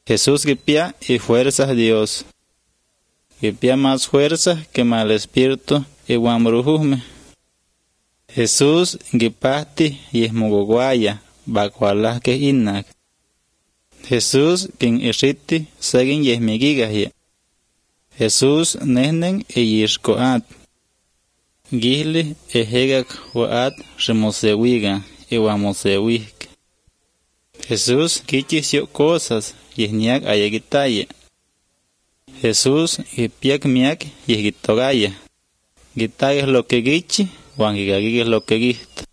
Jesús quipia y fuerzas de Dios. Quipia más fuerzas que mal espíritu y guambrujume. Jesús quipasti y esmogoguaya, bacualas que innac. Jesús quien irriti segin yesmigigahia. Jesús nehnen e yishkoat. Gihli ehegak waat remosewiga y wamosewik. Jesús quichició cosas yesniak ayagitaya. Jesús gipiak miak yesgitogaya. Gitag es lo que gichi, wan gigagig es lo que gist.